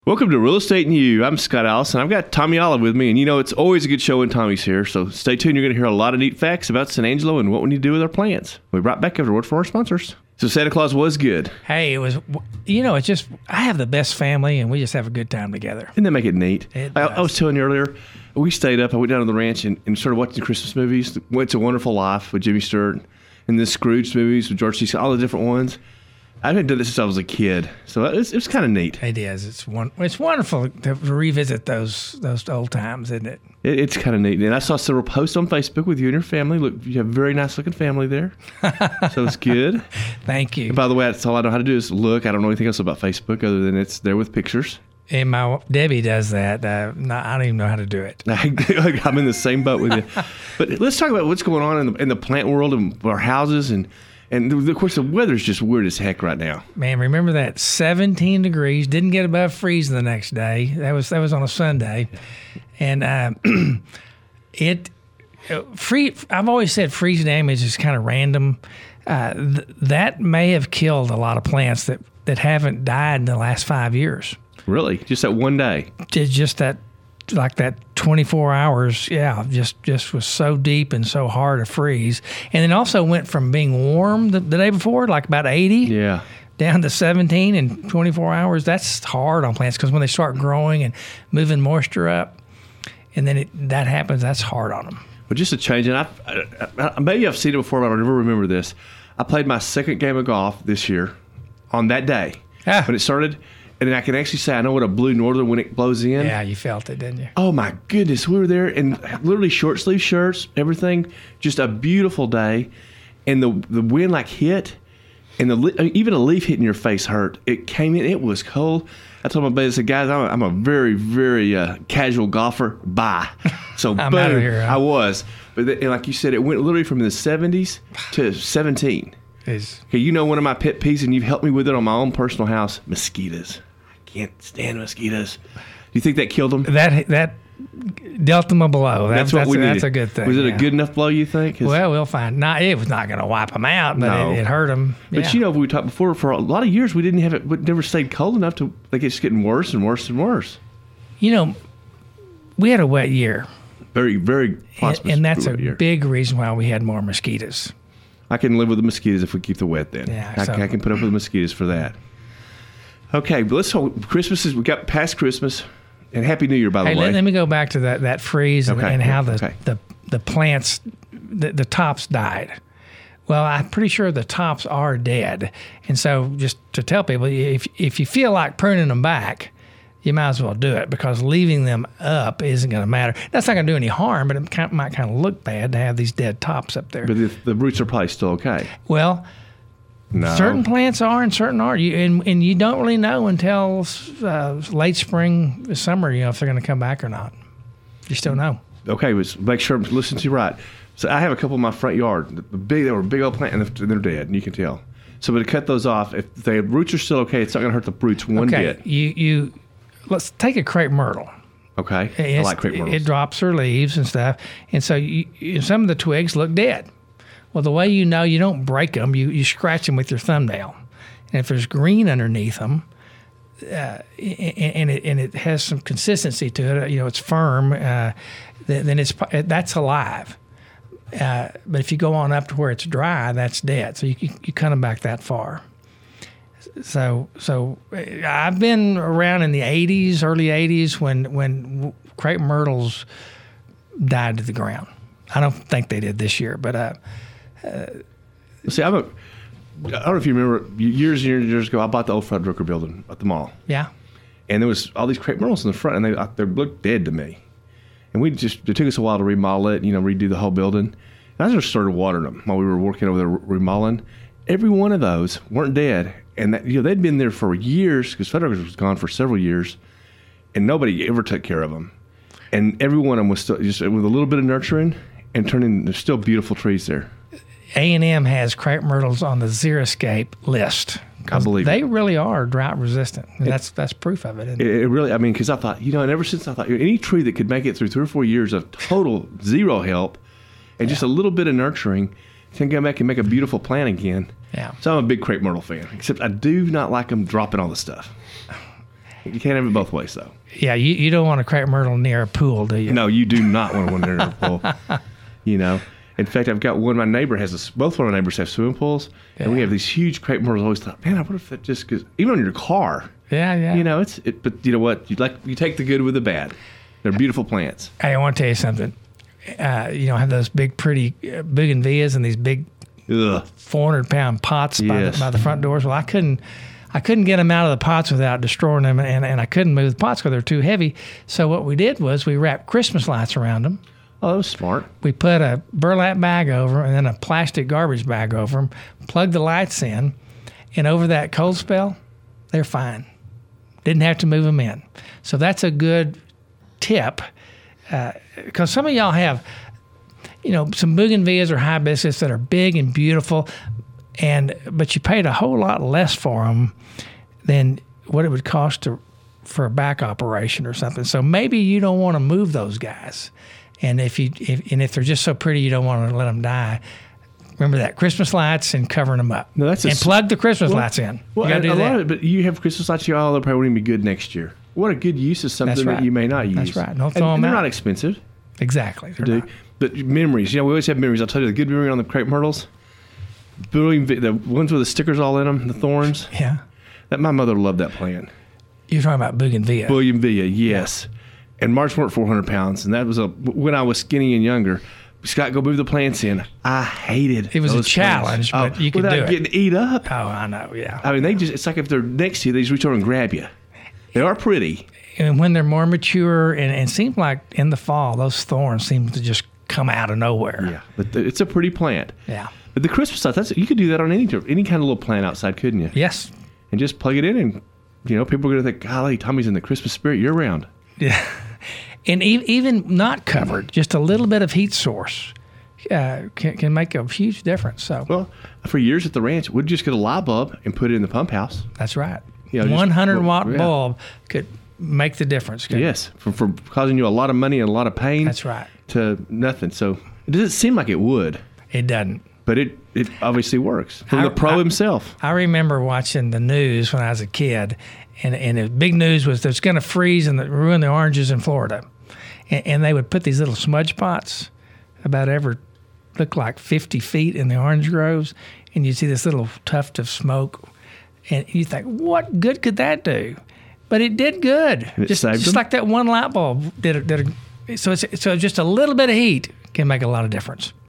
Welcome to Real Estate and You. I'm Scott Allison. I've got Tommy Olive with me, and you know it's always a good show when Tommy's here, so stay tuned. You're going to hear a lot of neat facts about San Angelo and what we need to do with our plans. We'll be right back after a word from our sponsors. So Santa Claus was good. Hey, it was, it's just, I have the best family, and we just have a good time together. Didn't that make it neat? I was telling you earlier, we stayed up. I went down to the ranch and started watching Christmas movies. It's a Wonderful Life with Jimmy Stewart, and the Scrooge movies with George C. Scott, all the different ones. I haven't done this since I was a kid, so it was kind of neat. It is. It's wonderful to revisit those old times, isn't it? It's kind of neat. And I saw several posts on Facebook with you and your family. Look, you have a very nice looking family there, so it's good. Thank you. And by the way, that's all I know how to do is look. I don't know anything else about Facebook other than it's there with pictures. And my Debbie does that. I don't even know how to do it. I'm in the same boat with you. But let's talk about what's going on in the plant world and our houses and of course, the weather's just weird as heck right now. Man, remember that 17 degrees, didn't get above freezing the next day. That was on a Sunday. And I've always said freeze damage is kind of random. That may have killed a lot of plants that haven't died in the last 5 years. Really? Just that one day? Just that 24 hours, just was so deep and so hard to freeze. And then also went from being warm the day before, like about 80, down to 17 in 24 hours. That's hard on plants because when they start growing and moving moisture up, and then that happens, that's hard on them. Well, just a change, and maybe I've seen it before, but I never remember this. I played my second game of golf this year on that day when it started. And I can actually say I know what a blue northern when it blows in. Yeah, you felt it, didn't you? Oh, my goodness. We were there in literally short sleeve shirts, everything. Just a beautiful day. And the wind hit, and even a leaf hitting your face hurt. It came in. It was cold. I told my buddies, I said, guys, I'm a very, very casual golfer. Bye. So I'm boom, out of here. I was. But like you said, it went literally from the 70s to 17. Okay, you know one of my pet peeves, and you've helped me with it on my own personal house, mosquitoes. Can't stand mosquitoes. Do you think that killed them? That dealt them a blow. That's what we needed. That's a good thing. Was it a good enough blow, you think? Well, we'll find. It was not going to wipe them out, but it hurt them. But we talked before, for a lot of years, we didn't have it. It never stayed cold enough to it's getting worse and worse and worse. We had a wet year. Very, very prosperous. And that's a big reason why we had more mosquitoes. I can live with the mosquitoes if we keep the wet then. Yeah, I can put up with the mosquitoes for that. Okay, but let's hope we got past Christmas, and Happy New Year, by the way. Let me go back to that freeze and how the plants, the tops died. Well, I'm pretty sure the tops are dead. And so just to tell people, if you feel like pruning them back, you might as well do it because leaving them up isn't going to matter. That's not going to do any harm, but it might kind of look bad to have these dead tops up there. But the roots are probably still okay. Well, no. Certain plants are and certain aren't. And you don't really know until late spring, summer, if they're going to come back or not. You still know. Okay, make sure I'm listening to you right. So I have a couple in my front yard. They were big old plants, and they're dead, and you can tell. So to cut those off, if the roots are still okay, it's not going to hurt the roots one bit. Let's take a crepe myrtle. Okay, I like crepe myrtles. It drops her leaves and stuff, and so some of the twigs look dead. Well, the way you know, you don't break them, you scratch them with your thumbnail. And if there's green underneath them, and it has some consistency to it, it's firm, then that's alive. But if you go on up to where it's dry, that's dead. So you cut them back that far. So I've been around in the 80s, early 80s, when crepe myrtles died to the ground. I don't think they did this year, but see, I don't know if you remember years and years ago, I bought the old Fuddrucker building at the mall. Yeah. And there was all these crepe myrtles in the front, and they looked dead to me. And it took us a while to remodel it, redo the whole building. And I just started watering them while we were working over there remodeling. Every one of those weren't dead. And they'd been there for years because Fuddrucker was gone for several years, and nobody ever took care of them. And every one of them was still just with a little bit of nurturing and turning. There's still beautiful trees there. A&M has crepe myrtles on the Xeriscape list. I believe they really are drought resistant. And that's proof of it. It really, because I thought, and ever since I thought any tree that could make it through 3 or 4 years of total zero help and just a little bit of nurturing can come back and make a beautiful plant again. Yeah. So I'm a big crepe myrtle fan, except I do not like them dropping all the stuff. You can't have it both ways, though. Yeah, you don't want a crepe myrtle near a pool, do you? No, you do not want one near a pool. You know. In fact, I've got one. My neighbor has both of our neighbors have swimming pools, and we have these huge crepe myrtles. I always thought, man, I wonder if that just because even on your car. Yeah. You know, but you know what? You take the good with the bad. They're beautiful plants. Hey, I want to tell you something. Have those big, pretty bougainvilleas and these big 400-pound pots by the front doors. Well, I couldn't get them out of the pots without destroying them, and I couldn't move the pots because they're too heavy. So what we did was we wrapped Christmas lights around them. Oh, that was smart. We put a burlap bag over them and then a plastic garbage bag over them, plugged the lights in, and over that cold spell, they're fine. Didn't have to move them in. So that's a good tip, because some of y'all have, some bougainvilleas or hibiscus that are big and beautiful, but you paid a whole lot less for them than what it would cost for a back operation or something. So maybe you don't want to move those guys. And if they're just so pretty, you don't want to let them die. Remember that Christmas lights and covering them up. No, plug the Christmas lights in. Well, you got to do that. Lot of it, but you have Christmas lights. They probably wouldn't be good next year. What a good use of something that you may not use. That's right. Don't throw them out. They're not expensive. Exactly. They're not. But memories. We always have memories. I'll tell you the good memory on the crepe myrtles. The ones with the stickers all in them, the thorns. Yeah. That my mother loved that plant. You're talking about bougainvillea. Bougainvillea, yes. Yeah. And March weren't 400 pounds, and that was when I was skinny and younger. Scott, go move the plants in. I hated it. Was a challenge, but you could do it. Without getting eat up. Oh, I know, yeah. I mean, it's like if they're next to you, they just reach over and grab you. They are pretty. And when they're more mature, and it seems like in the fall, those thorns seem to just come out of nowhere. Yeah, but it's a pretty plant. Yeah. But the Christmas stuff, you could do that on any kind of little plant outside, couldn't you? Yes. And just plug it in, and people are going to think, golly, Tommy's in the Christmas spirit year round. Yeah. And even not covered, just a little bit of heat source can make a huge difference. So, well, for years at the ranch, we'd just get a light bulb and put it in the pump house. That's right. 100-watt bulb could make the difference. Yes, from causing you a lot of money and a lot of pain. That's right. To nothing. So it doesn't seem like it would. It doesn't. But it obviously works. From the pro himself. I remember watching the news when I was a kid, and the big news was that it's going to freeze and ruin the oranges in Florida. And they would put these little smudge pots about look like 50 feet in the orange groves, and you'd see this little tuft of smoke, and you think, what good could that do? But it did good. Just like that one light bulb did. So just a little bit of heat can make a lot of difference.